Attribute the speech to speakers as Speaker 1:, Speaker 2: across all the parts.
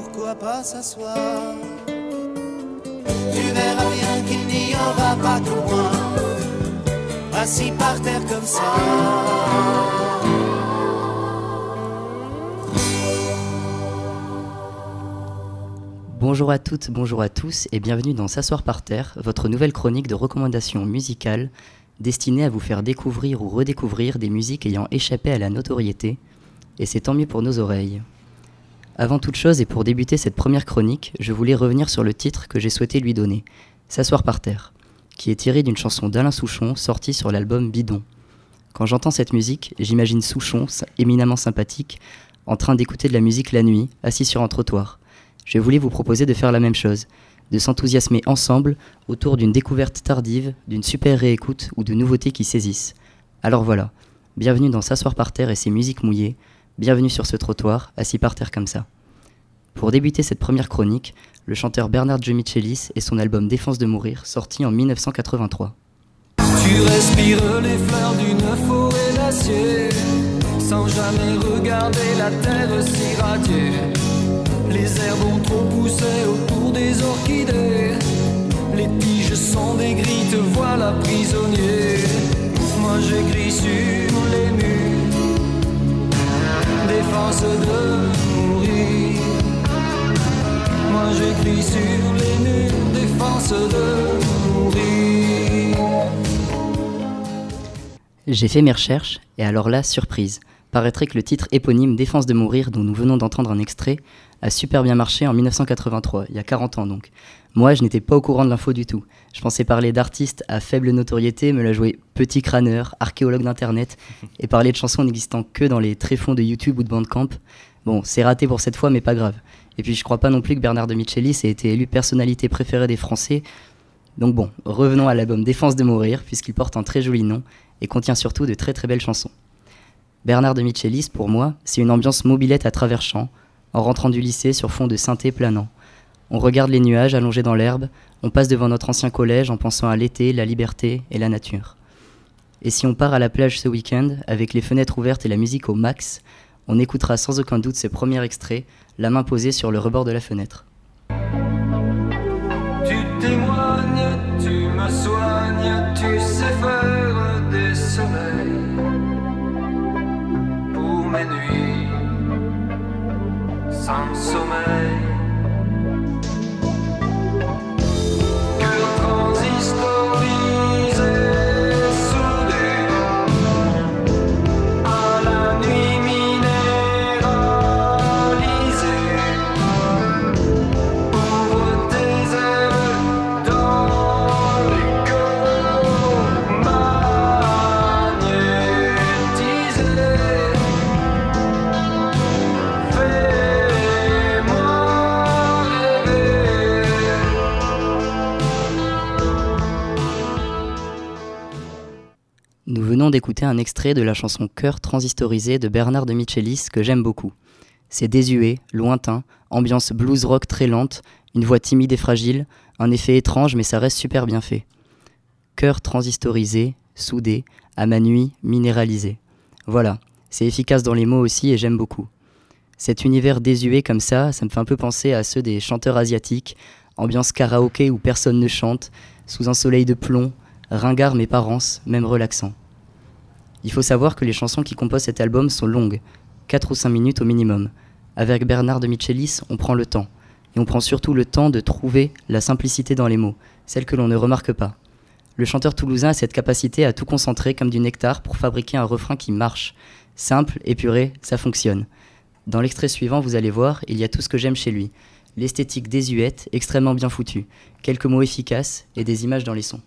Speaker 1: pourquoi pas s'asseoir? Tu verras bien qu'il n'y aura pas que moi, assis par terre comme ça.
Speaker 2: Bonjour à toutes, bonjour à tous et bienvenue dans S'asseoir par terre, votre nouvelle chronique de recommandations musicales destinée à vous faire découvrir ou redécouvrir des musiques ayant échappé à la notoriété, et c'est tant mieux pour nos oreilles. Avant toute chose et pour débuter cette première chronique, je voulais revenir sur le titre que j'ai souhaité lui donner, S'asseoir par terre, qui est tiré d'une chanson d'Alain Souchon sortie sur l'album Bidon. Quand j'entends cette musique, j'imagine Souchon, éminemment sympathique, en train d'écouter de la musique la nuit, assis sur un trottoir. Je voulais vous proposer de faire la même chose, de s'enthousiasmer ensemble autour d'une découverte tardive, d'une super réécoute ou de nouveautés qui saisissent. Alors voilà, bienvenue dans S'asseoir par terre et ses musiques mouillées, bienvenue sur ce trottoir, assis par terre comme ça. Pour débuter cette première chronique, le chanteur Bernard de Michelis et son album Défense de mourir, sorti en 1983.
Speaker 3: Tu respires les fleurs d'une forêt d'acier, sans jamais regarder la terre s'irradier. Les herbes ont trop poussé autour des orchidées, les tiges sont des grilles, te voilà prisonnier. Moi j'écris sur les murs, défense de mourir. Moi j'écris sur les murs, défense de mourir.
Speaker 2: J'ai fait mes recherches, et alors là, surprise. Paraîtrait que le titre éponyme Défense de mourir, dont nous venons d'entendre un extrait, a super bien marché en 1983, il y a 40 ans donc. Moi, je n'étais pas au courant de l'info du tout. Je pensais parler d'artistes à faible notoriété, me la jouer petit crâneur, archéologue d'internet, et parler de chansons n'existant que dans les tréfonds de YouTube ou de Bandcamp. Bon, c'est raté pour cette fois, mais pas grave. Et puis je crois pas non plus que Bernard de Michelis ait été élu personnalité préférée des Français. Donc bon, revenons à l'album Défense de mourir, puisqu'il porte un très joli nom, et contient surtout de très très belles chansons. Bernard de Michelis, pour moi, c'est une ambiance mobilette à travers champs, en rentrant du lycée sur fond de synthé planant. On regarde les nuages allongés dans l'herbe, on passe devant notre ancien collège en pensant à l'été, la liberté et la nature. Et si on part à la plage ce week-end, avec les fenêtres ouvertes et la musique au max, on écoutera sans aucun doute ce premier extrait, la main posée sur le rebord de la fenêtre.
Speaker 3: Tu témoignes, tu me soignes, tu sais faire des soleils pour mes nuits sans sommeil. Que transistorisé, soudé à la nuit minéralisée. Ouvre tes ailes dans l'écho magnétisé.
Speaker 2: Nous venons d'écouter un extrait de la chanson Cœur transistorisé de Bernard de Michelis que j'aime beaucoup. C'est désuet, lointain, ambiance blues rock très lente, une voix timide et fragile, un effet étrange mais ça reste super bien fait. Cœur transistorisé, soudé, à ma nuit minéralisé. Voilà, c'est efficace dans les mots aussi et j'aime beaucoup. Cet univers désuet comme ça me fait un peu penser à ceux des chanteurs asiatiques, ambiance karaoké où personne ne chante, sous un soleil de plomb, ringard mais pas rance, même relaxant. Il faut savoir que les chansons qui composent cet album sont longues, 4 ou 5 minutes au minimum. Avec Bernard de Michelis, on prend le temps. Et on prend surtout le temps de trouver la simplicité dans les mots, celle que l'on ne remarque pas. Le chanteur toulousain a cette capacité à tout concentrer comme du nectar pour fabriquer un refrain qui marche. Simple, épuré, ça fonctionne. Dans l'extrait suivant, vous allez voir, il y a tout ce que j'aime chez lui. L'esthétique désuète, extrêmement bien foutue. Quelques mots efficaces et des images dans les sons.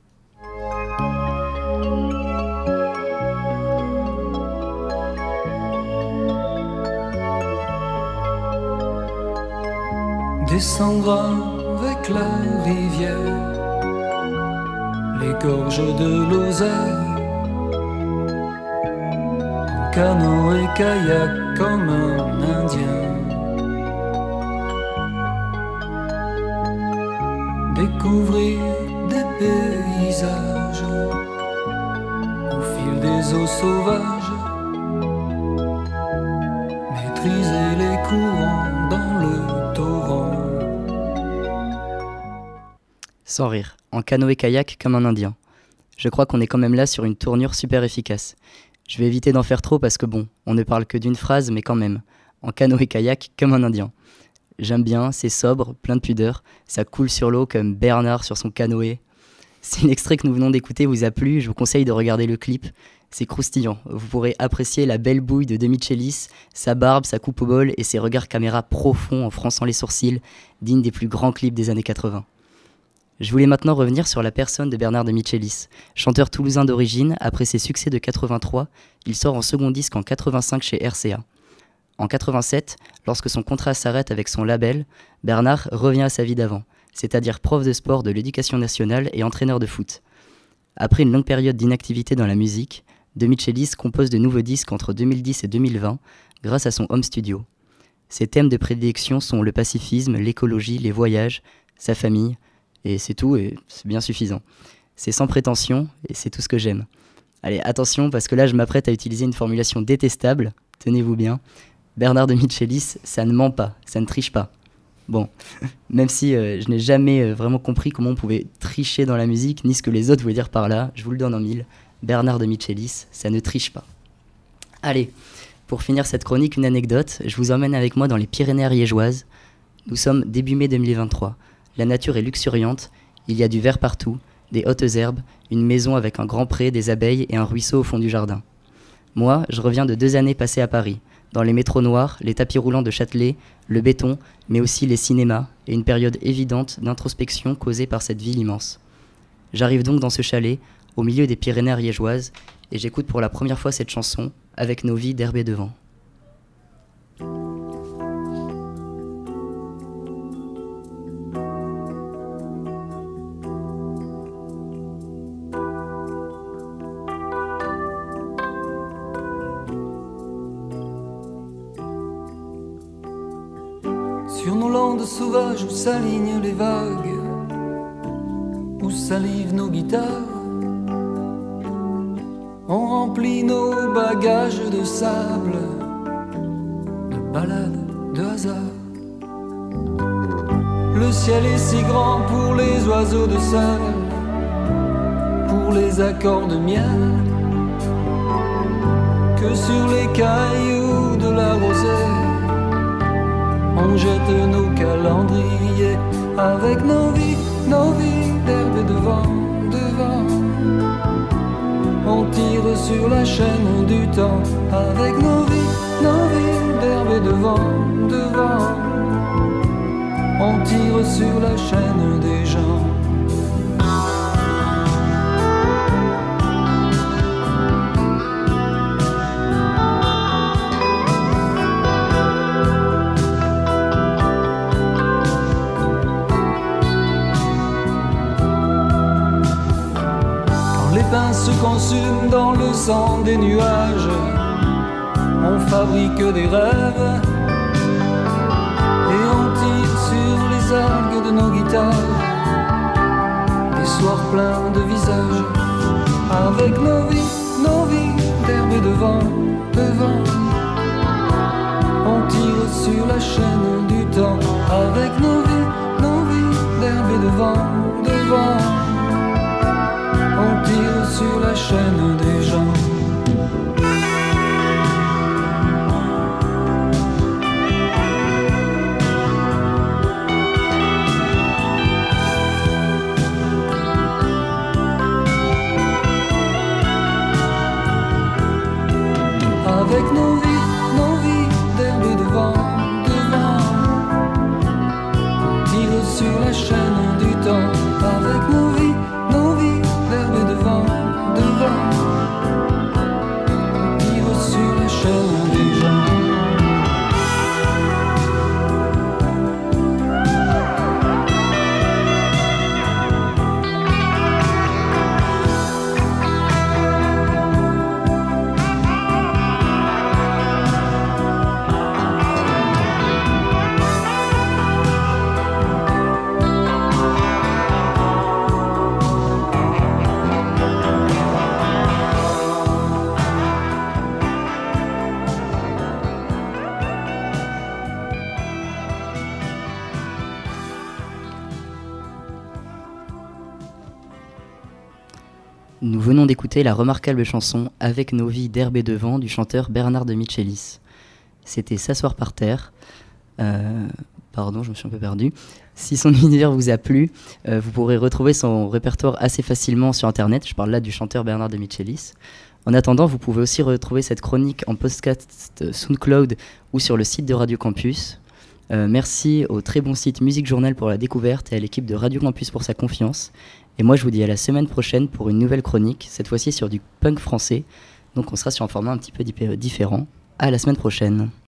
Speaker 3: Descendra avec la rivière les gorges de l'Oseille, en canot et kayak comme un Indien. Découvrir des paysages au fil des eaux sauvages, maîtriser les courants dans le
Speaker 2: Sans rire, en canoë-kayak comme un Indien. Je crois qu'on est quand même là sur une tournure super efficace. Je vais éviter d'en faire trop parce que bon, on ne parle que d'une phrase, mais quand même. En canoë-kayak comme un Indien. J'aime bien, c'est sobre, plein de pudeur, ça coule sur l'eau comme Bernard sur son canoë. Si l'extrait que nous venons d'écouter vous a plu, je vous conseille de regarder le clip. C'est croustillant, vous pourrez apprécier la belle bouille de De Michelis, sa barbe, sa coupe au bol et ses regards caméra profonds en fronçant les sourcils, dignes des plus grands clips des années 80. Je voulais maintenant revenir sur la personne de Bernard de Michelis. Chanteur toulousain d'origine, après ses succès de 83, il sort en second disque en 85 chez RCA. En 87, lorsque son contrat s'arrête avec son label, Bernard revient à sa vie d'avant, c'est-à-dire prof de sport de l'éducation nationale et entraîneur de foot. Après une longue période d'inactivité dans la musique, De Michelis compose de nouveaux disques entre 2010 et 2020 grâce à son home studio. Ses thèmes de prédilection sont le pacifisme, l'écologie, les voyages, sa famille, et c'est tout, et c'est bien suffisant. C'est sans prétention, et c'est tout ce que j'aime. Allez, attention, parce que là je m'apprête à utiliser une formulation détestable, tenez-vous bien. Bernard de Michelis, ça ne ment pas, ça ne triche pas. Bon, même si je n'ai jamais vraiment compris comment on pouvait tricher dans la musique, ni ce que les autres voulaient dire par là, je vous le donne en mille, Bernard de Michelis, ça ne triche pas. Allez, pour finir cette chronique, une anecdote, je vous emmène avec moi dans les Pyrénées ariégeoises. Nous sommes début mai 2023, la nature est luxuriante, il y a du vert partout, des hautes herbes, une maison avec un grand pré, des abeilles et un ruisseau au fond du jardin. Moi, je reviens de 2 années passées à Paris, dans les métros noirs, les tapis roulants de Châtelet, le béton, mais aussi les cinémas, et une période évidente d'introspection causée par cette ville immense. J'arrive donc dans ce chalet, au milieu des Pyrénées ariégeoises, et j'écoute pour la première fois cette chanson, Avec nos vies d'herbe et de vent.
Speaker 3: Sur nos landes sauvages où s'alignent les vagues, où salivent nos guitares, on remplit nos bagages de sable, de balades, de hasard. Le ciel est si grand pour les oiseaux de sol, pour les accords de miel, que sur les cailloux de la rosée on jette nos calendriers avec nos vies d'herbe et de vent, de vent. On tire sur la chaîne du temps avec nos vies d'herbe et de vent, de vent. On tire sur la chaîne des gens. Se consume dans le sang des nuages, on fabrique des rêves et on tire sur les algues de nos guitares des soirs pleins de visages avec nos vies d'herbe et de vent, de vent. On tire sur la chaîne du temps avec nos vies d'herbe et de vent, de vent. On tire sur la chaîne des gens. Avec nos vies d'herbe et de vent, de vent. On tire sur la chaîne du temps avec nos vies d'herbe et de vent, de vent.
Speaker 2: Nous venons d'écouter la remarquable chanson Avec nos vies d'herbe et de vent du chanteur Bernard de Michelis. C'était S'asseoir par terre. Pardon, je me suis un peu perdu. Si son univers vous a plu, vous pourrez retrouver son répertoire assez facilement sur internet. Je parle là du chanteur Bernard de Michelis. En attendant, vous pouvez aussi retrouver cette chronique en podcast SoundCloud ou sur le site de Radio Campus. Merci au très bon site Musique Journal pour la découverte et à l'équipe de Radio Campus pour sa confiance. Et moi, je vous dis à la semaine prochaine pour une nouvelle chronique, cette fois-ci sur du punk français. Donc on sera sur un format un petit peu différent. À la semaine prochaine.